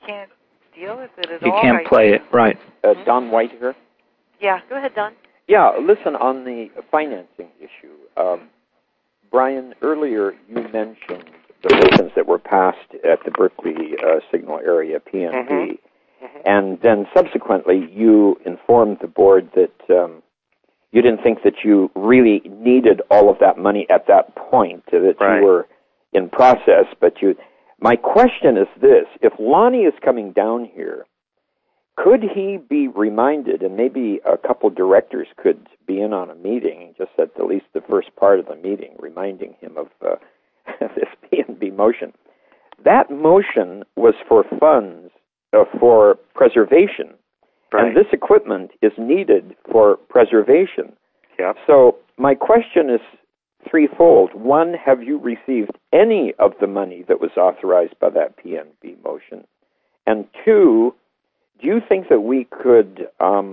can't deal with it at You all. can't play it, right. Don White here. Yeah, go ahead, Don. Yeah, listen, on the financing issue, Brian, earlier you mentioned the motions that were passed at the Berkeley Signal Area PNB, and then subsequently you informed the board that you didn't think that you really needed all of that money at that point, that you were in process, but my question is this: if Lonnie is coming down here, could he be reminded, and maybe a couple directors could be in on a meeting, just at least the first part of the meeting, reminding him of this PNB motion? That motion was for funds for preservation, and this equipment is needed for preservation. Yep. So my question is threefold. One, have you received any of the money that was authorized by that PNB motion? And two, do you think that we could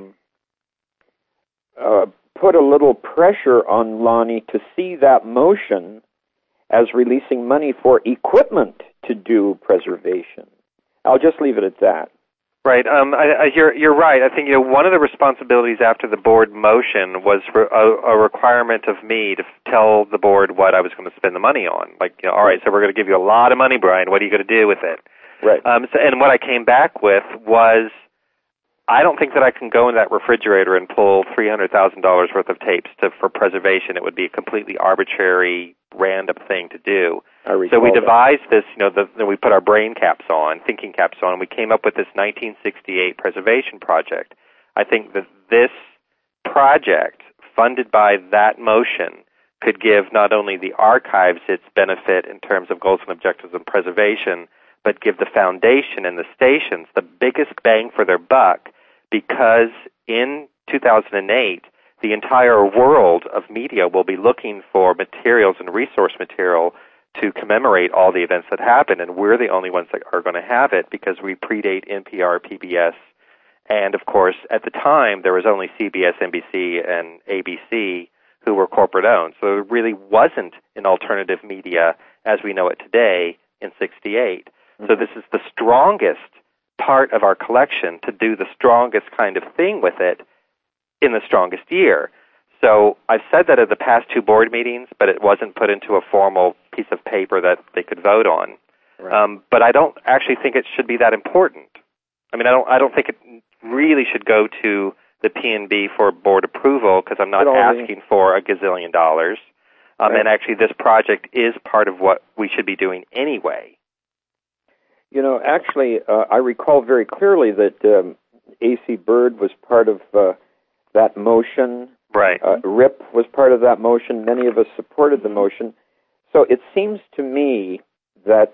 put a little pressure on Lonnie to see that motion as releasing money for equipment to do preservation? I'll just leave it at that. Right. You're right. I think one of the responsibilities after the board motion was for a requirement of me to tell the board what I was going to spend the money on. Like, all right, so we're going to give you a lot of money, Brian. What are you going to do with it? Right. And what I came back with was, I don't think that I can go in that refrigerator and pull $300,000 worth of tapes for preservation. It would be a completely arbitrary, random thing to do. So we devised this, we put our thinking caps on, and we came up with this 1968 preservation project. I think that this project, funded by that motion, could give not only the archives its benefit in terms of goals and objectives of preservation, but give the foundation and the stations the biggest bang for their buck, because in 2008, the entire world of media will be looking for materials and resource material to commemorate all the events that happened, and we're the only ones that are going to have it because we predate NPR, PBS, and of course, at the time, there was only CBS, NBC, and ABC who were corporate-owned, so there really wasn't an alternative media as we know it today in '68. So this is the strongest part of our collection to do the strongest kind of thing with it in the strongest year. So I've said that at the past two board meetings, but it wasn't put into a formal piece of paper that they could vote on. Right. But I don't actually think it should be that important. I mean, I don't think it really should go to the PNB for board approval because I'm not asking for $1 gazillion. Right. And actually, this project is part of what we should be doing anyway. Actually, I recall very clearly that A.C. Byrd was part of that motion. Right. Rip was part of that motion. Many of us supported the motion. So it seems to me that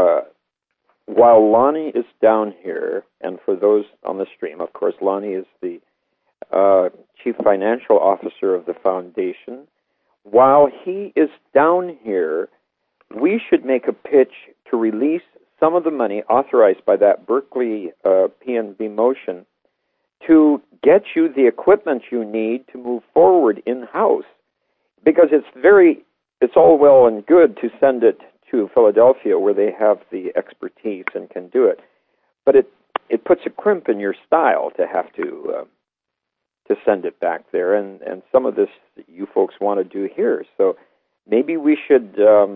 while Lonnie is down here, and for those on the stream, of course, Lonnie is the Chief Financial Officer of the Foundation. While he is down here, we should make a pitch to release some of the money authorized by that Berkeley PNB motion to get you the equipment you need to move forward in-house. Because it's all well and good to send it to Philadelphia where they have the expertise and can do it. But it puts a crimp in your style to have to send it back there. And some of this you folks want to do here. So maybe we should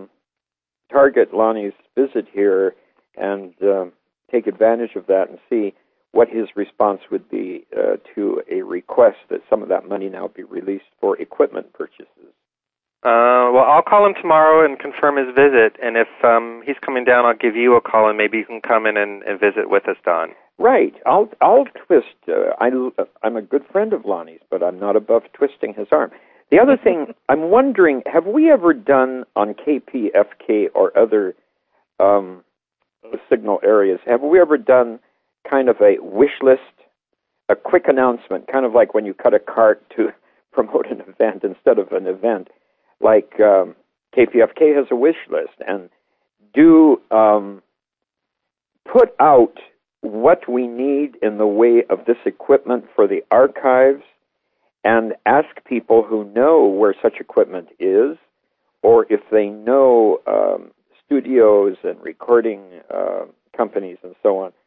target Lonnie's visit here and take advantage of that and see what his response would be to a request that some of that money now be released for equipment purchases. Well, I'll call him tomorrow and confirm his visit, and if he's coming down, I'll give you a call, and maybe you can come in and visit with us, Don. Right. I'll twist. I'm a good friend of Lonnie's, but I'm not above twisting his arm. The other thing, I'm wondering, have we ever done on KPFK or other signal areas, have we ever done kind of a wish list, a quick announcement, kind of like when you cut a cart to promote an event instead of an event, like KPFK has a wish list, and do put out what we need in the way of this equipment for the archives and ask people who know where such equipment is, or if they know studios and recording companies and so on,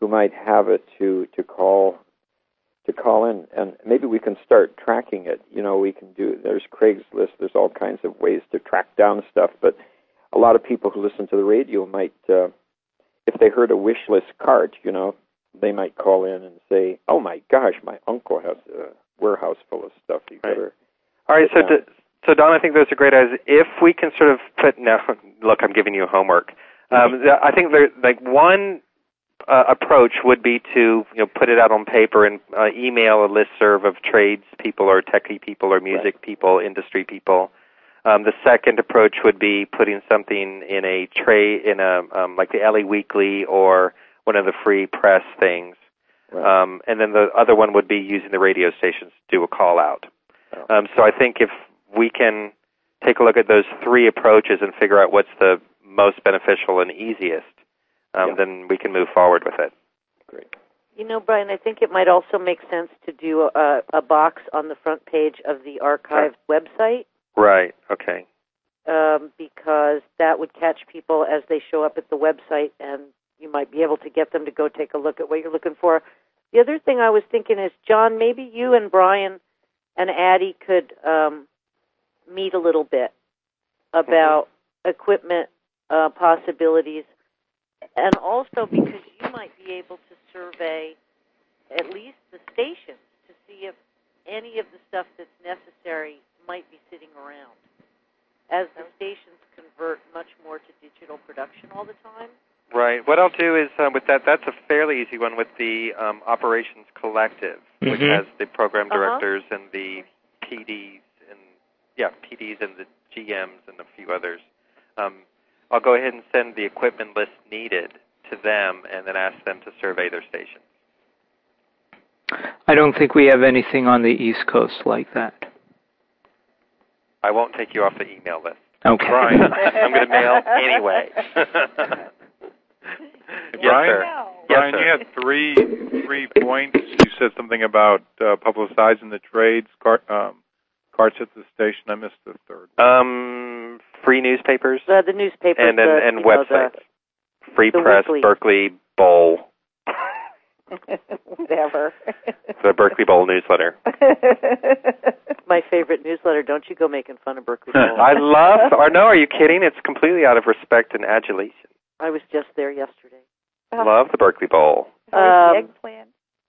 who might have it to call in, and maybe we can start tracking it. We can do. There's Craigslist. There's all kinds of ways to track down stuff, but a lot of people who listen to the radio might, if they heard a wish list card, they might call in and say, "Oh my gosh, my uncle has a warehouse full of stuff. You better." All right, so Don, I think those are great ideas. If we can sort of look, I'm giving you homework. I think one approach would be to put it out on paper and email a listserv of trades people or techie people or music people, industry people. The second approach would be putting something in a tray like the LA Weekly or one of the free press things. Right. And then the other one would be using the radio stations to do a call out. Oh. So I think if we can take a look at those three approaches and figure out what's the most beneficial and easiest, then we can move forward with it. Great. Brian, I think it might also make sense to do a box on the front page of the archive website. Right, okay. Because that would catch people as they show up at the website, and you might be able to get them to go take a look at what you're looking for. The other thing I was thinking is, John, maybe you and Brian and Addie could meet a little bit about equipment possibilities, and also because you might be able to survey at least the stations to see if any of the stuff that's necessary might be sitting around. As the stations convert much more to digital production all the time. Right. What I'll do is, with that's a fairly easy one with the Operations Collective, which has the program directors and the PDs and the GMs and a few others. I'll go ahead and send the equipment list needed to them and then ask them to survey their stations. I don't think we have anything on the East Coast like that. I won't take you off the email list. Okay. Brian. I'm going to mail anyway. Brian, Yes, Brian, sir. you had three points. You said something about publicizing the trades, carts at the station. I missed the third. Free newspapers. The newspapers. And websites. Free Press, weekly. Berkeley Bowl. Whatever. The Berkeley Bowl newsletter. My favorite newsletter. Don't you go making fun of Berkeley Bowl. Are you kidding? It's completely out of respect and adulation. I was just there yesterday. Love the Berkeley Bowl. The eggplant.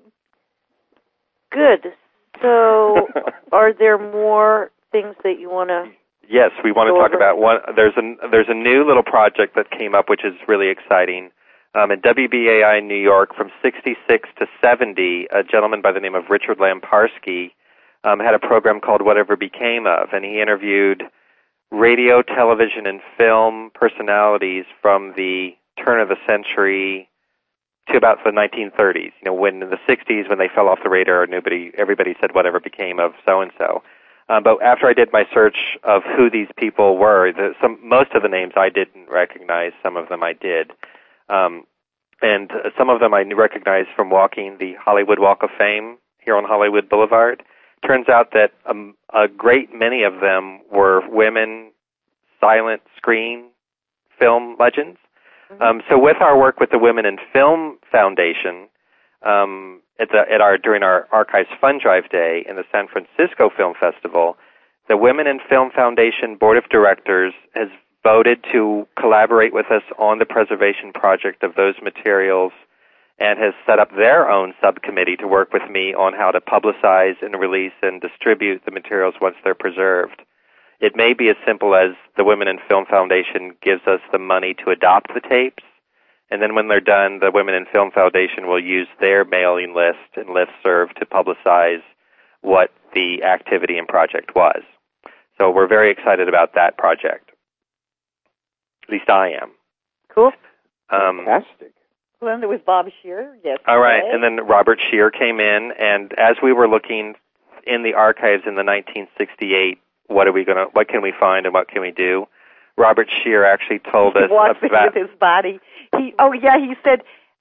Good. So, are there more things that you want to? Yes, we want to talk about one. There's a new little project that came up, which is really exciting. At WBAI in New York, from 66 to 70, a gentleman by the name of Richard Lamparski had a program called Whatever Became Of, and he interviewed radio, television, and film personalities from the turn of the century to about the 1930s. When in the 60s, when they fell off the radar, everybody said whatever became of so-and-so. But after I did my search of who these people were, most of the names I didn't recognize, some of them I did. And some of them I recognized from walking the Hollywood Walk of Fame here on Hollywood Boulevard. Turns out that a great many of them were women silent screen film legends. So with our work with the Women in Film Foundation, during our Archives Fund Drive Day in the San Francisco Film Festival, the Women in Film Foundation Board of Directors has voted to collaborate with us on the preservation project of those materials and has set up their own subcommittee to work with me on how to publicize and release and distribute the materials once they're preserved. It may be as simple as the Women in Film Foundation gives us the money to adopt the tapes, and then when they're done, the Women in Film Foundation will use their mailing list and listserv to publicize what the activity and project was. So we're very excited about that project. At least I am. Cool. Fantastic. Well, then there was Bob Shearer yesterday. All right, and then Robert Shear came in, and as we were looking in the archives in the 1968, what can we find and what can we do? Robert Shear actually told us about with his body. He said,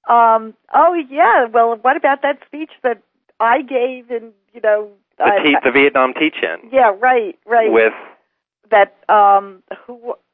well, what about that speech that I gave and the Vietnam teach-in? Yeah, right. With that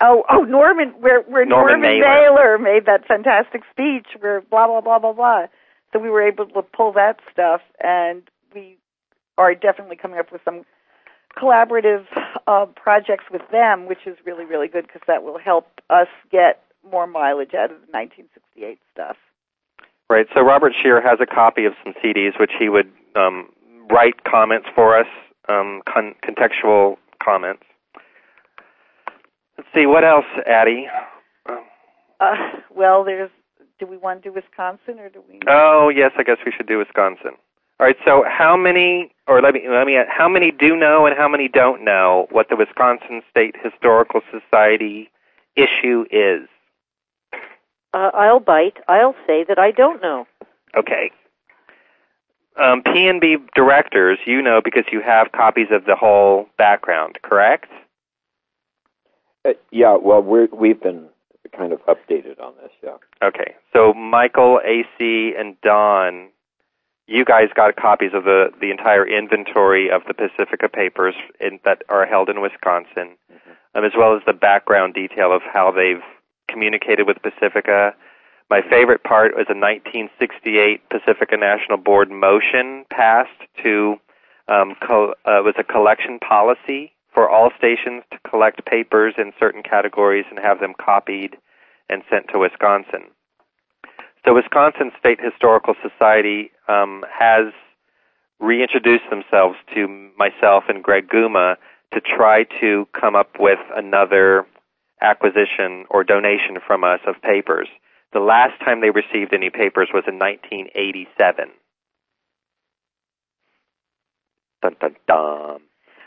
Norman, where Norman Mailer made that fantastic speech where blah blah blah blah blah. So we were able to pull that stuff, and we are definitely coming up with some collaborative projects with them, which is really, really good because that will help us get more mileage out of the 1968 stuff. Right. So Robert Scheer has a copy of some CDs, which he would write comments for us, contextual comments. Let's see, what else, Addie? Well, do we want to do Wisconsin, or do we? Oh, yes, I guess we should do Wisconsin. All right, so how many do know and how many don't know what the Wisconsin State Historical Society issue is? I'll bite. I'll say that I don't know. Okay. P&B directors, you know because you have copies of the whole background, correct? Yeah, well, we've been kind of updated on this, yeah. Okay, so Michael, AC, and Don, you guys got copies of the entire inventory of the Pacifica papers that are held in Wisconsin, as well as the background detail of how they've communicated with Pacifica. My favorite part was a 1968 Pacifica National Board motion passed to was a collection policy for all stations to collect papers in certain categories and have them copied and sent to Wisconsin. So Wisconsin State Historical Society has reintroduced themselves to myself and Greg Guma to try to come up with another acquisition or donation from us of papers. The last time they received any papers was in 1987. Dun, dun, dun.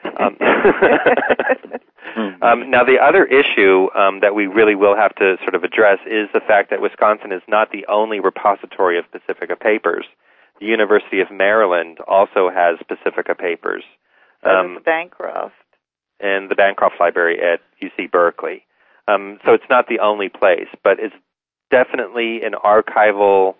Now, the other issue that we really will have to sort of address is the fact that Wisconsin is not the only repository of Pacifica papers. The University of Maryland also has Pacifica papers. Bancroft. And the Bancroft Library at UC Berkeley. So it's not the only place, but it's definitely an archival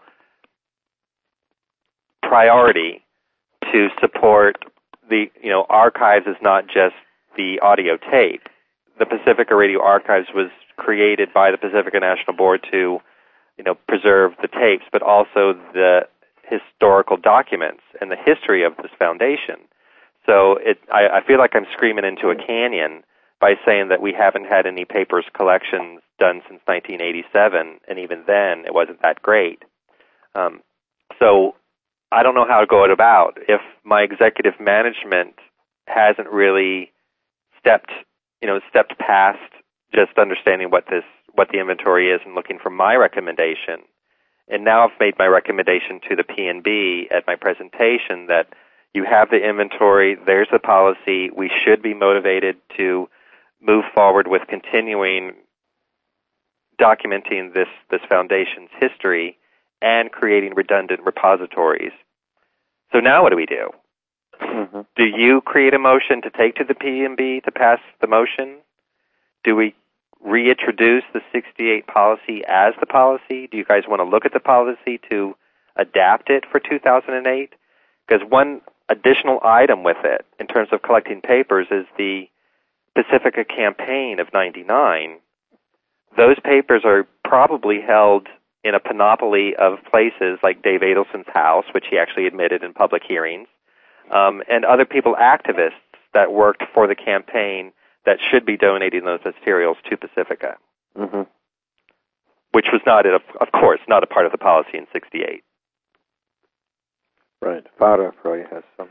priority to support archives is not just the audio tape. The Pacifica Radio Archives was created by the Pacifica National Board to, preserve the tapes, but also the historical documents and the history of this foundation. So I feel like I'm screaming into a canyon by saying that we haven't had any papers collections done since 1987, and even then it wasn't that great. So I don't know how to go about if my executive management hasn't really stepped past just understanding what the inventory is and looking for my recommendation. And now I've made my recommendation to the P&B at my presentation that you have the inventory, there's the policy, we should be motivated to move forward with continuing documenting this foundation's history and creating redundant repositories. So now what do we do? Mm-hmm. Do you create a motion to take to the P&B to pass the motion? Do we reintroduce the 68 policy as the policy? Do you guys want to look at the policy to adapt it for 2008? Because one additional item with it in terms of collecting papers is the Pacifica campaign of 99. Those papers are probably held in a panoply of places like Dave Adelson's house, which he actually admitted in public hearings, and other people, activists that worked for the campaign that should be donating those materials to Pacifica, mm-hmm. which was not, of course, not a part of the policy in 68. Right. Farah probably has some.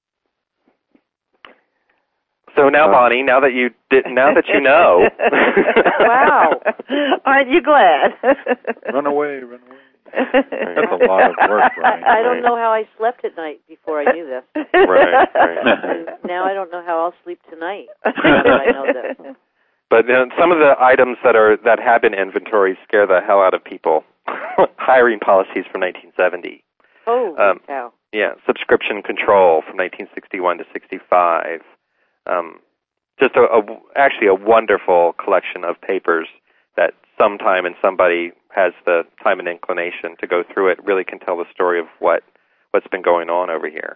So now, Bonnie, now that you know. Wow. Aren't you glad? Run away. That's a lot of work, Brian. I don't know how I slept at night before I knew this. Right. And now I don't know how I'll sleep tonight. I know this. But some of the items that have been inventoried scare the hell out of people. Hiring policies from 1970. Holy cow. Yeah, subscription control from 1961 to 65. Just actually a wonderful collection of papers that sometime and somebody has the time and inclination to go through it really can tell the story of what's been going on over here.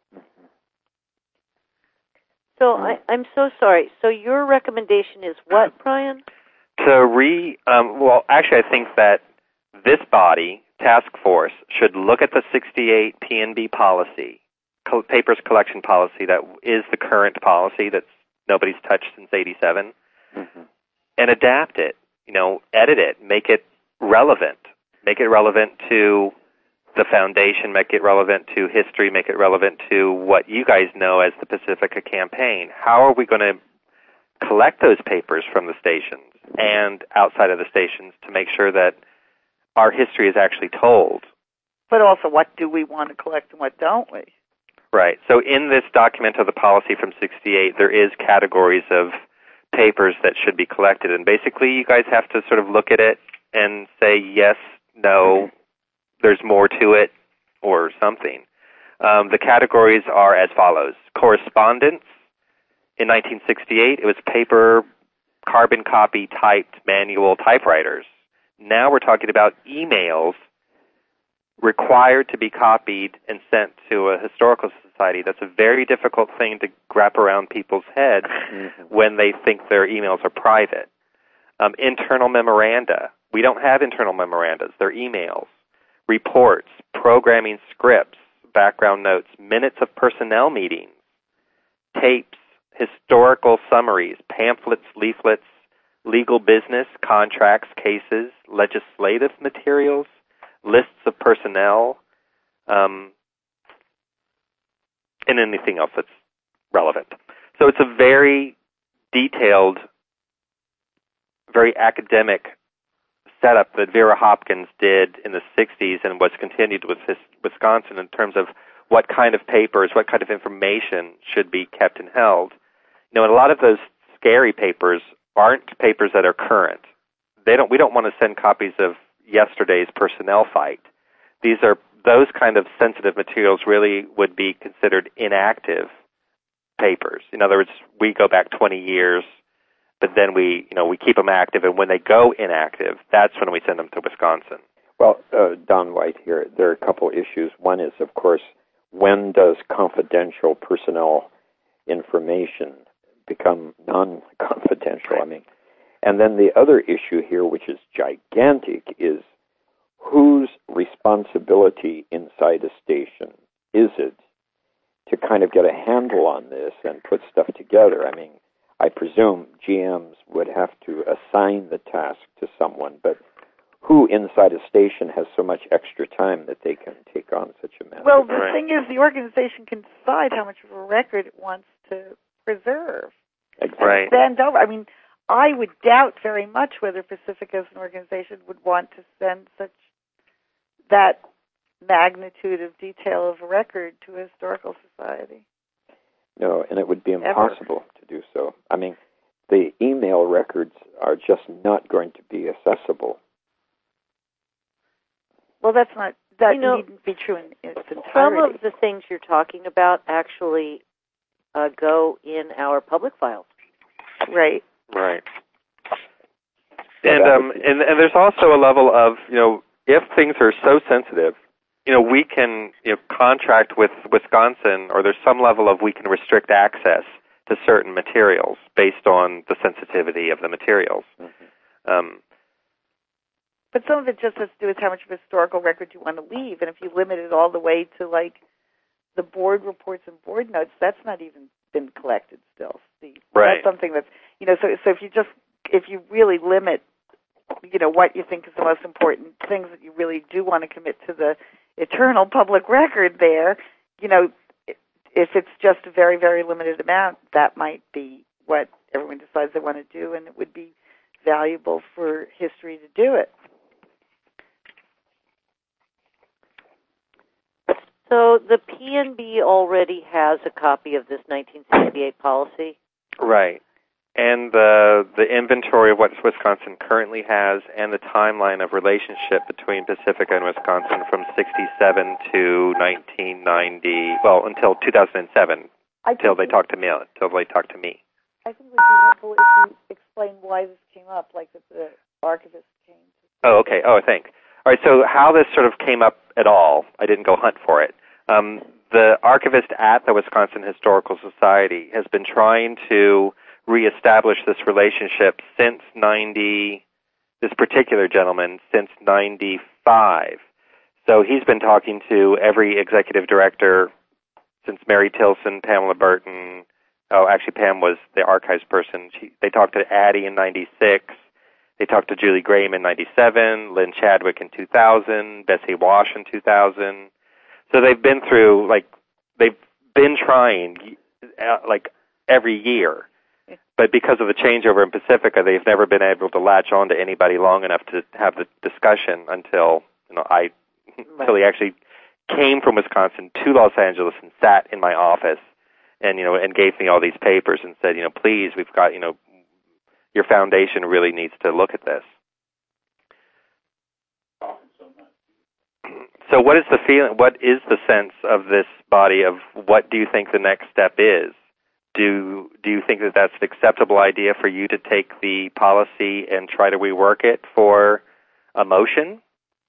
So I'm so sorry. So your recommendation is what, Brian? Actually, I think that this body task force should look at the 68 PNB policy, papers collection policy that is the current policy that nobody's touched since 87, and adapt it, edit it, make it relevant to the foundation, make it relevant to history, make it relevant to what you guys know as the Pacifica campaign. How are we going to collect those papers from the stations and outside of the stations to make sure that our history is actually told? But also, what do we want to collect and what don't we? Right. So in this document of the policy from 68, there is categories of papers that should be collected. And basically, you guys have to sort of look at it and say yes, no, there's more to it, or something. The categories are as follows. Correspondence. In 1968, it was paper, carbon copy typed manual typewriters. Now we're talking about emails required to be copied and sent to a historical society. That's a very difficult thing to wrap around people's heads when they think their emails are private. Internal memoranda. We don't have internal memorandas. They're emails. Reports, programming scripts, background notes, minutes of personnel meetings, tapes, historical summaries, pamphlets, leaflets, legal business, contracts, cases, legislative materials, lists of personnel, and anything else that's relevant. So it's a very detailed, very academic setup that Vera Hopkins did in the 60s and was continued with Wisconsin in terms of what kind of papers, what kind of information should be kept and held. And a lot of those scary papers aren't papers that are current. We don't want to send copies of yesterday's personnel fight. Those kind of sensitive materials really would be considered inactive papers. In other words, we go back 20 years, but then we keep them active, and when they go inactive, that's when we send them to Wisconsin. Well, Don White here, there are a couple issues. One is, of course, when does confidential personnel information become non-confidential? Right. And then the other issue here, which is gigantic, is whose responsibility inside a station is it to kind of get a handle on this and put stuff together? I presume GMs would have to assign the task to someone, but who inside a station has so much extra time that they can take on such a matter? Well, the thing is, the organization can decide how much of a record it wants to preserve. Exactly. Right. Bend over. I would doubt very much whether Pacifica as an organization would want to send that magnitude of detail of a record to a historical society. No, and it would be impossible to do so. The email records are just not going to be accessible. Well, that needn't be true in its entirety. Some of the things you're talking about actually go in our public files. Right. Right. And there's also a level of, if things are so sensitive, we can contract with Wisconsin, or there's some level of we can restrict access to certain materials based on the sensitivity of the materials. But some of it just has to do with how much of a historical record you want to leave, and if you limit it all the way to the board reports and board notes, that's not even been collected still. Right. That's something that's so if you really limit what you think is the most important things that you really do want to commit to the eternal public record there, if it's just a very, very limited amount, that might be what everyone decides they want to do, and it would be valuable for history to do it. So the PNB already has a copy of this 1968 policy? Right. And the inventory of what Wisconsin currently has and the timeline of relationship between Pacifica and Wisconsin from 67 to 1990, until 2007, until they talked to me. I think it would be helpful if you explain why this came up, like that the archivist came to... Oh, okay. I think. All right, so how this sort of came up at all, I didn't go hunt for it. The archivist at the Wisconsin Historical Society has been trying to reestablish this relationship since this particular gentleman, since 95. So he's been talking to every executive director since Mary Tilson, Pamela Burton. Oh, actually, Pam was the archives person. They talked to Addie in '96. They talked to Julie Graham in '97, Lynn Chadwick in 2000, Bessie Wash in 2000. So they've been through, they've been trying, every year. But because of the changeover in Pacifica, they've never been able to latch on to anybody long enough to have the discussion until, until he actually came from Wisconsin to Los Angeles and sat in my office and, and gave me all these papers and said, please, we've got, your foundation really needs to look at this. So what is the feeling, what is the sense of this body of what do you think the next step is? Do you think that that's an acceptable idea for you to take the policy and try to rework it for a motion?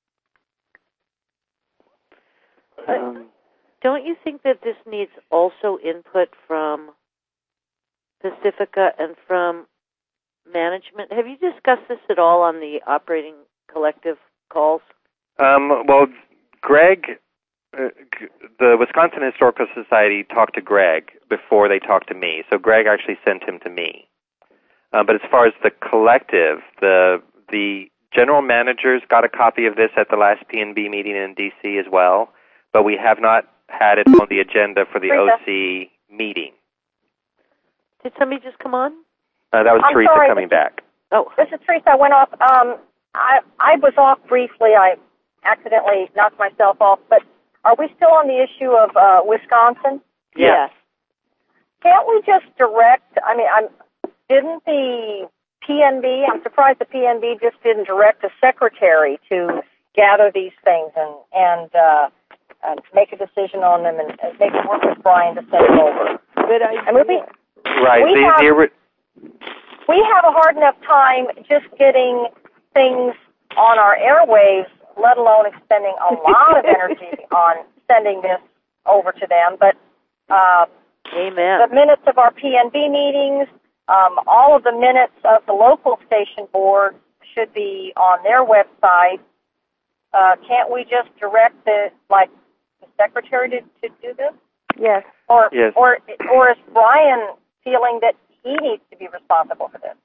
Don't you think that this needs also input from Pacifica and from management? Have you discussed this at all on the operating collective calls? Well, Greg, the Wisconsin Historical Society talked to Greg before they talked to me, so Greg actually sent him to me. But as far as the collective, the general managers got a copy of this at the last PNB meeting in D.C. as well, but we have not had it on the agenda for the OC meeting. Did somebody just come on? That was I'm Teresa sorry, coming back. Oh, this is Teresa. I went off. I was off briefly. I accidentally knocked myself off. But are we still on the issue of Wisconsin? Yes. Can't we just direct? I mean, didn't the PNB? I'm surprised the PNB just didn't direct a secretary to gather these things and make a decision on them and make it work with Brian to send them over. Good idea. I mean, Right. We have a hard enough time just getting things on our airwaves, let alone expending a lot of energy on sending this over to them. But Amen. the minutes of our PNB meetings, all of the minutes of the local station board should be on their website. Can't we just direct the secretary to do this? Yes. Yes. Or is Brian feeling that he needs to be responsible for this?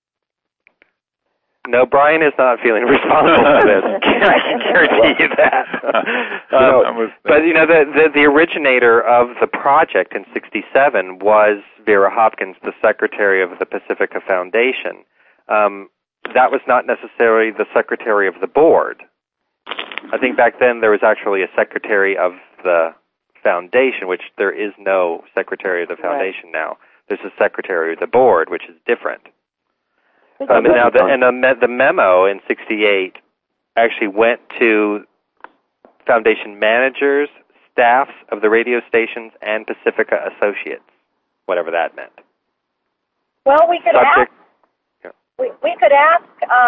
No, Brian is not feeling responsible for this. I can guarantee you that. But the originator of the project in '67 was Vera Hopkins, the secretary of the Pacifica Foundation. That was not necessarily the secretary of the board. I think back then there was actually a secretary of the foundation, which there is no secretary of the foundation now. There's a secretary of the board, which is different. The memo in '68 actually went to foundation managers, staffs of the radio stations, and Pacifica Associates, whatever that meant. Well, we could ask. We could ask.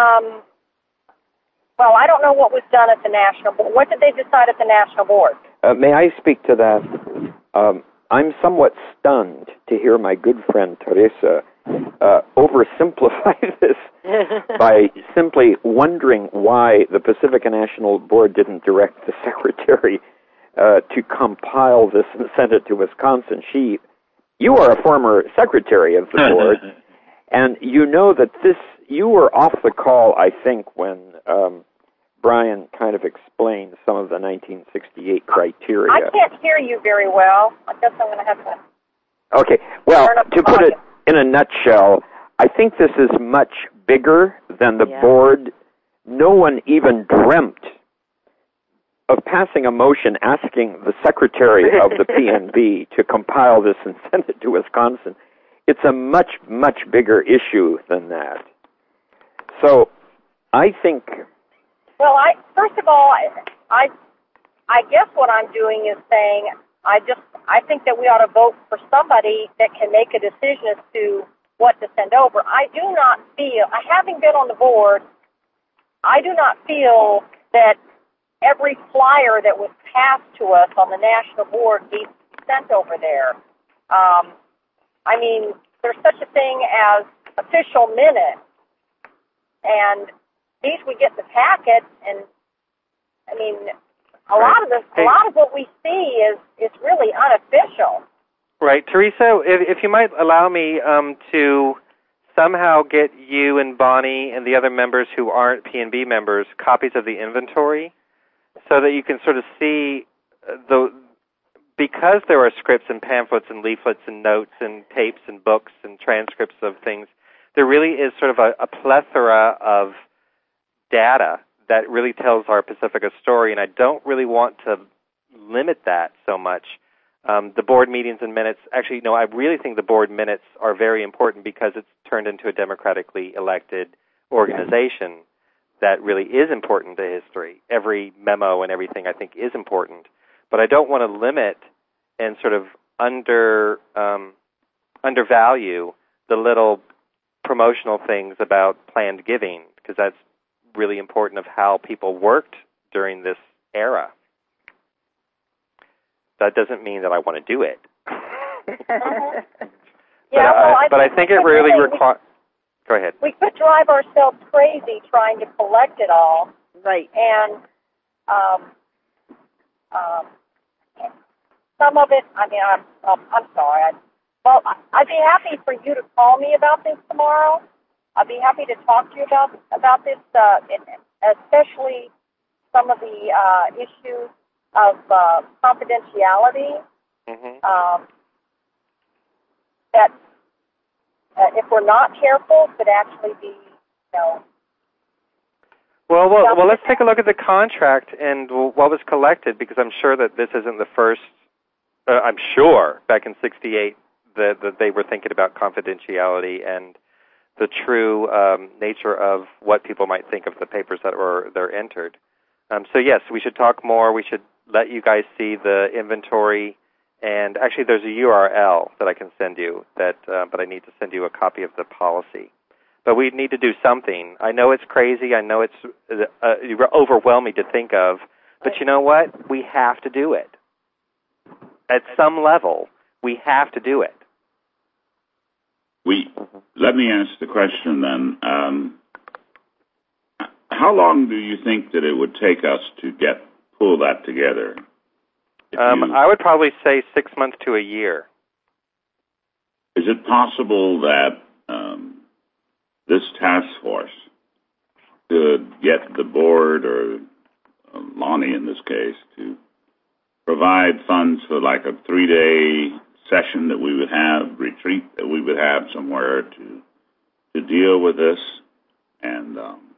Well, I don't know what was done at the national board. What did they decide at the national board? May I speak to that? I'm somewhat stunned to hear my good friend Teresa oversimplify this by simply wondering why the Pacifica National Board didn't direct the secretary to compile this and send it to Wisconsin. You are a former secretary of the board, and you know that you were off the call, I think, when Brian kind of explained some of the 1968 criteria. I can't hear you very well. I guess I'm going to have to... Okay, well, to put it in a nutshell, I think this is much bigger than the board. No one even dreamt of passing a motion asking the secretary of the PNB to compile this and send it to Wisconsin. It's a much, much bigger issue than that. So I think... Well, first of all, I guess what I'm doing is saying I think that we ought to vote for somebody that can make a decision as to what to send over. I do not feel, having been on the board, I do not feel that every flyer that was passed to us on the national board needs to be sent over there. I mean, there's such a thing as official minutes, and these we get in the packet, and I mean, A lot of what we see is really unofficial. Right, Teresa. If you might allow me to somehow get you and Bonnie and the other members who aren't P&B members copies of the inventory, so that you can sort of see because there are scripts and pamphlets and leaflets and notes and tapes and books and transcripts of things, there really is sort of a plethora of data that really tells our Pacifica story, and I don't really want to limit that so much. The board meetings and minutes, actually, no, I really think the board minutes are very important because it's turned into a democratically elected organization that really is important to history. Every memo and everything, I think, is important. But I don't want to limit and sort of undervalue the little promotional things about planned giving, because that's really important of how people worked during this era. That doesn't mean that I want to do it. But I think it really requires... Go ahead. We could drive ourselves crazy trying to collect it all. Right. And some of it, I mean, I'm sorry. I'd be happy for you to call me about this tomorrow. I'd be happy to talk to you about this, especially some of the issues of confidentiality. Mm-hmm. That if we're not careful, could actually be, Well, let's take a look at the contract and what was collected, because I'm sure that this isn't the first. I'm sure back in '68 that they were thinking about confidentiality and the true nature of what people might think of the papers that they're entered. So yes, we should talk more. We should let you guys see the inventory. And actually, there's a URL that I can send you, but I need to send you a copy of the policy. But we need to do something. I know it's crazy. I know it's overwhelming to think of. But you know what? We have to do it. At some level, we have to do it. Let me ask the question then. How long do you think that it would take us to pull that together? I would probably say 6 months to a year. Is it possible that this task force could get the board, or Lonnie in this case, to provide funds for like a 3-day session that we would have, retreat that we would have somewhere to deal with this and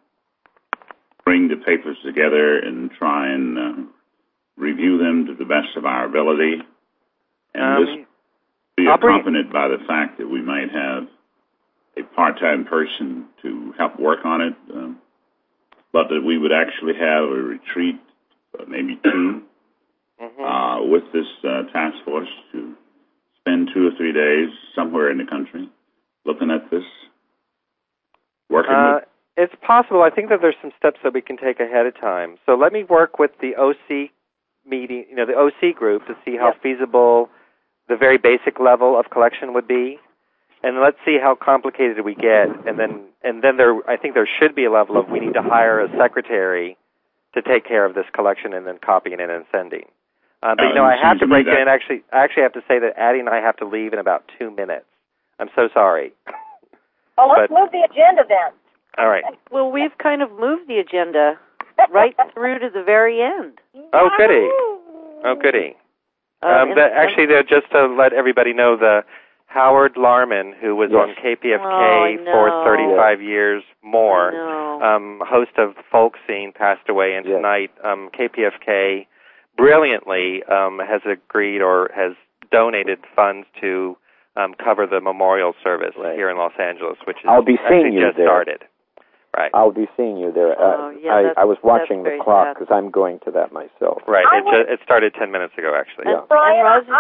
bring the papers together and try and review them to the best of our ability, and this be accompanied by the fact that we might have a part-time person to help work on it, but that we would actually have a retreat, maybe 2, with this task force to spend 2 or 3 days somewhere in the country looking at this, working with. It's possible. I think that there's some steps that we can take ahead of time. So let me work with the OC meeting, the OC group, to see how feasible the very basic level of collection would be, and let's see how complicated we get. And then I think there should be a level of we need to hire a secretary to take care of this collection and then copying it and sending. But I have to break in, and I actually have to say that Addie and I have to leave in about 2 minutes. I'm so sorry. Oh, let's move the agenda then. All right. Well, we've kind of moved the agenda right through to the very end. Oh, goody. Actually, just to let everybody know, the Howard Larman, who was on KPFK for 35 years more, host of Folk Scene, passed away, and tonight KPFK brilliantly has agreed or has donated funds to cover the memorial service here in Los Angeles, which is just started. Right. I'll be seeing you there. I was watching the clock because I'm going to that myself. Right. It started 10 minutes ago, actually. And Brian,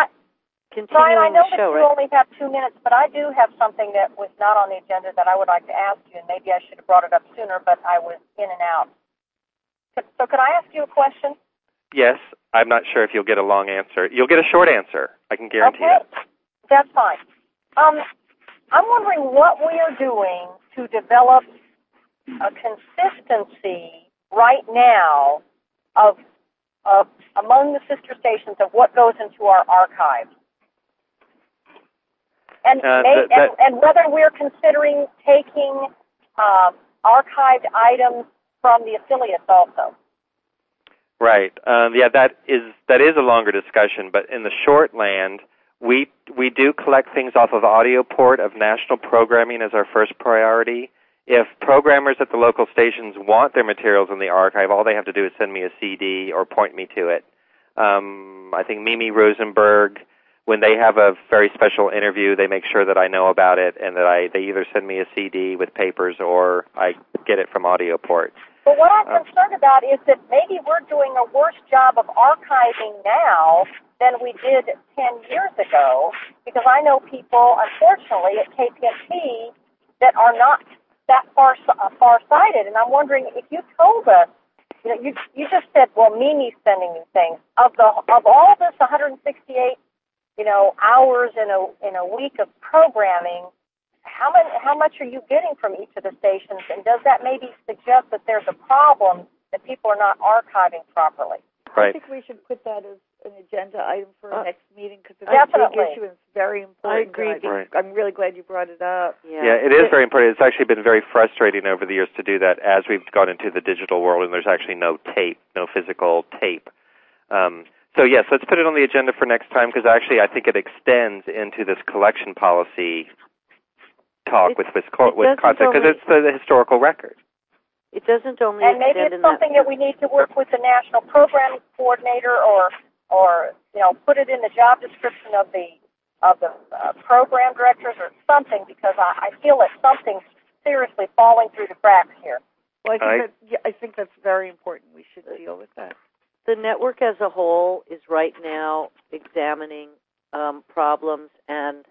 I know that you only have 2 minutes, but I do have something that was not on the agenda that I would like to ask you, and maybe I should have brought it up sooner, but I was in and out. So could I ask you a question? Yes. I'm not sure if you'll get a long answer. You'll get a short answer. I can guarantee that. That's fine. I'm wondering what we are doing to develop a consistency right now of among the sister stations of what goes into our archives. And and whether we're considering taking archived items from the affiliates also. Right. That is a longer discussion, but in the shortland, we do collect things off of AudioPort of national programming as our first priority. If programmers at the local stations want their materials in the archive, all they have to do is send me a CD or point me to it. I think Mimi Rosenberg, when they have a very special interview, they make sure that I know about it and that they either send me a CD with papers or I get it from AudioPort. But what I'm concerned about is that maybe we're doing a worse job of archiving now than we did 10 years ago, because I know people, unfortunately, at KPFT that are not that far-sighted, and I'm wondering if you told us, you just said, well, Mimi's sending me things. Of all this 168, hours in a week of programming, how much are you getting from each of the stations, and does that maybe suggest that there's a problem that people are not archiving properly? Right. I think we should put that as an agenda item for our next meeting, because it's Definitely. a big issue and it's very important. I agree. Right. I'm really glad you brought it up. Yeah, it is very important. It's actually been very frustrating over the years to do that as we've gone into the digital world and there's actually no physical tape. So yes, let's put it on the agenda for next time, because actually I think it extends into this collection policy talk with Wisconsin, because it's the historical record. It doesn't only and maybe it's something that we need to work with the national programming coordinator, or put it in the job description of the program directors or something, because I feel that something's seriously falling through the cracks here. Well, I think that's very important. We should deal with that. The network as a whole is right now examining problems and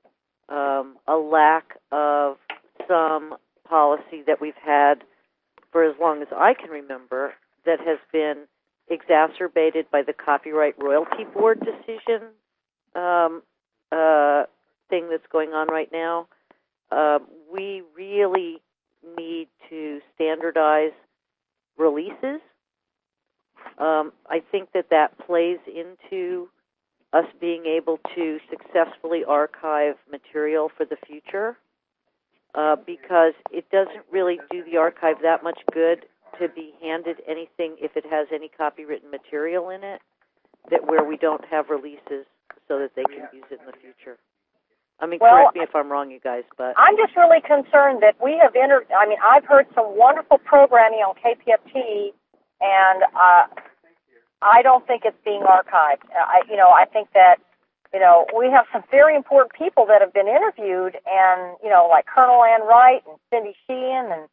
a lack of some policy that we've had for as long as I can remember that has been exacerbated by the Copyright Royalty Board decision thing that's going on right now. We really need to standardize releases. I think that plays into us being able to successfully archive material for the future, because it doesn't really do the archive that much good to be handed anything if it has any copywritten material in it, where we don't have releases so that they can use it in the future. I mean, correct me if I'm wrong, you guys, but I'm just really concerned that we have I've heard some wonderful programming on KPFT, and I don't think it's being archived. I think that, we have some very important people that have been interviewed, and, like Colonel Ann Wright and Cindy Sheehan and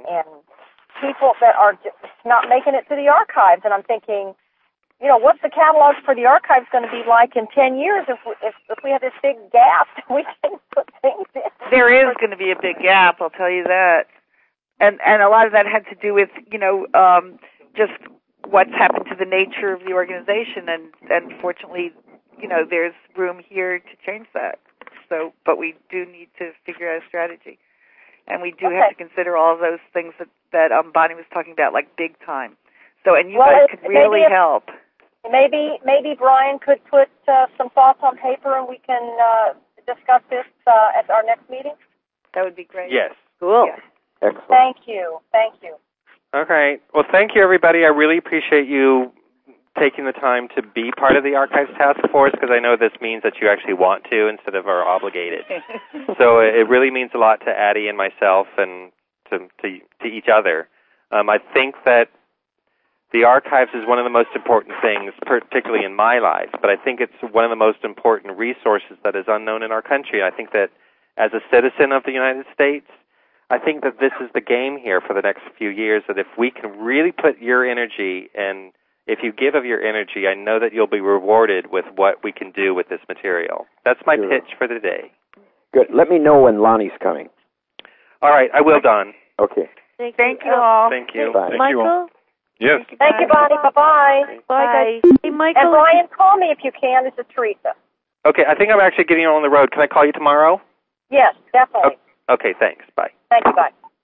people that are just not making it to the archives. And I'm thinking, what's the catalog for the archives going to be like in 10 years if we have this big gap we can put things in? There is going to be a big gap, I'll tell you that. And a lot of that had to do with, just what's happened to the nature of the organization, and fortunately, there's room here to change that. So, but we do need to figure out a strategy, and we do have to consider all of those things that Bonnie was talking about, like big time. So, and you guys could really help. Maybe Brian could put some thoughts on paper, and we can discuss this at our next meeting. That would be great. Yes. cool. Yes. Excellent. Thank you. Okay. Well, thank you, everybody. I really appreciate you taking the time to be part of the Archives Task Force, because I know this means that you actually want to instead of are obligated. So it really means a lot to Addie and myself and to each other. I think that the archives is one of the most important things, particularly in my life, but I think it's one of the most important resources that is unknown in our country. I think that as a citizen of the United States, I think that this is the game here for the next few years, that if we can really put your energy, and if you give of your energy, I know that you'll be rewarded with what we can do with this material. That's my pitch for the day. Good. Let me know when Lonnie's coming. All right, I will, Don. Okay. Thank you all. Thank you. Bye. Thank you all. Michael? Yes. Thank you, Bonnie. Bye-bye. Bye, guys. Hey, Michael. And Brian, call me if you can. This is Teresa. Okay, I think I'm actually getting on the road. Can I call you tomorrow? Yes, definitely. Okay, thanks. Bye. Thank you. Bye.